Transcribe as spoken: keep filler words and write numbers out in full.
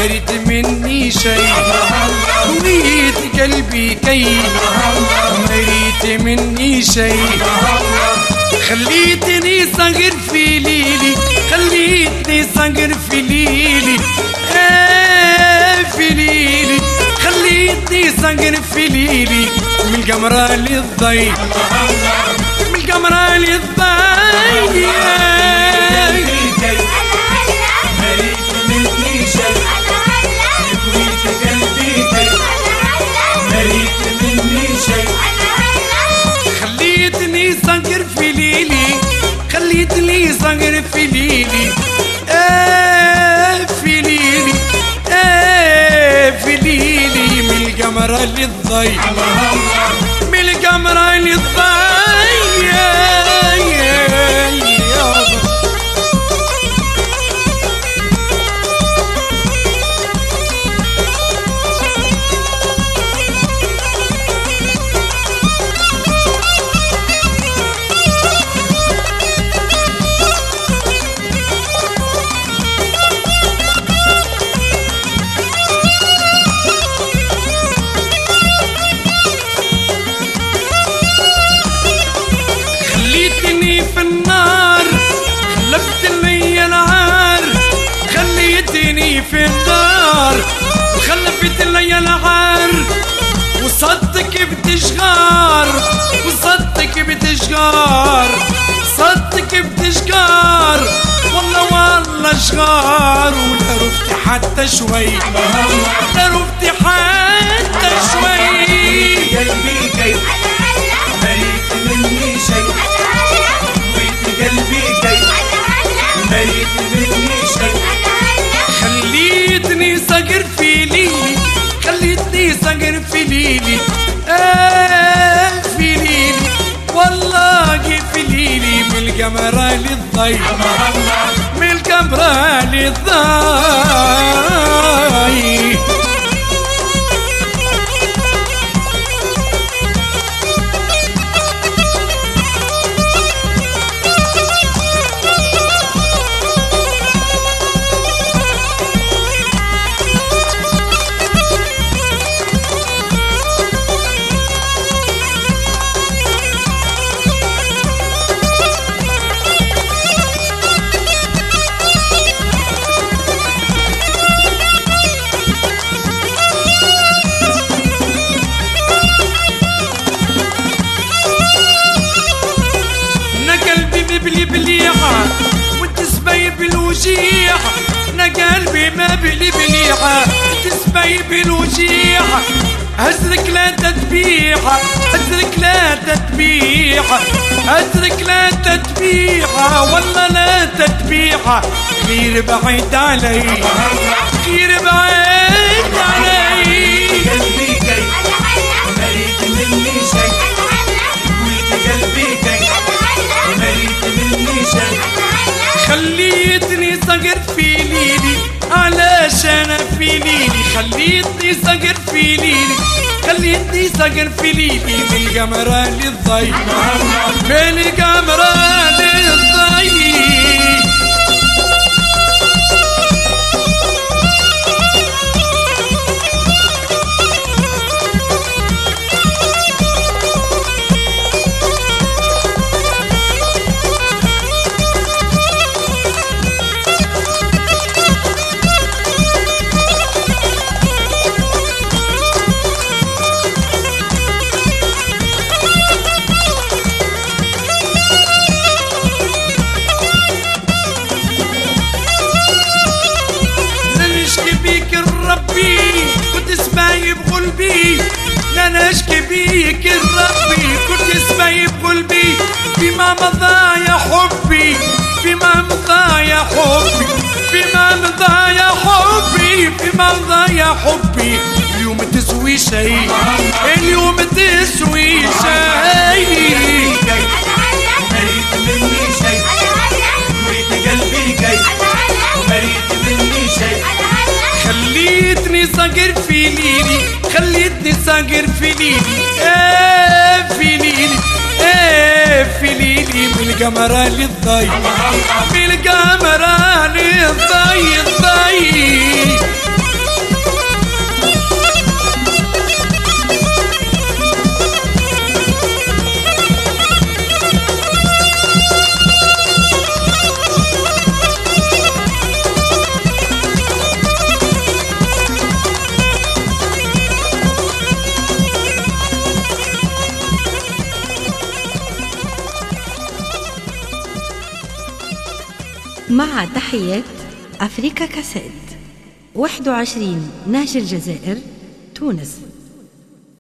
مريت مني شيء وليت قلبي كي مريت مني شيء خليتني صغر في ليلي خليتني صغر في ليلي ايه في ليلي خليتني صغر في ليلي من القمرة للضي من القمرة للضي مريت مني شيء كويت قلبي كي مريت مني شيء خليتني صغر في ليلي خليتني صغر في ليلي ايه في ليلي ايه في ليلي من القمرة للضي من القمرة للضي في النار خلفت لي العار خليتني في النار وخلفت لي العار وصدك بتشغار وصدك بتشغار صدك بتشغار والله والله شغار ولا رفت حتى شوي لا رفت حتى شوي قلبي كيف مريت مني شيء قلبي كي مريت مني شيء خليتني صغر في ليلي خليتني صغر في ليلي ايه في ليلي والله في ليلي من القمرة للضي من القمرة للضي بلي بليحة وانت سبايب الوجيحة انا قلبي ما بلي بليحة انت سبايب الوجيحة هزرك لا تتبيحة هزرك لا تتبيحة هزرك لا تتبيحة والله لا تتبيحة خير بعيد علي خير بعيد علي قلبي كي مريت مني شيء قلت قلبي كي مريت مني شيء خليتني صغر في ليلي علشان في ليلي خليتني صغر في ليلي خليتني صغر في ليلي من القمرة للضي من القمرة للضي كنت سبايب قلبي لا نشكي بيك ربي كنت سبايب قلبي بما مضى يا حبي بما مضى يا حبي بما مضى يا حبي بما مضى يا حبي اليوم تسوي شيء اليوم تسوي شيء مريت مني شيء مريت قلبي كي مريت مني شيء خليتني صغر في ليلي خليتني صغر في ليلي ايه في ليلي ايه في ليلي من القمرة للضي من القمرة للضي الضي مع تحيات أفريكا كاسيت، واحد وعشرين نهج الجزائر، تونس.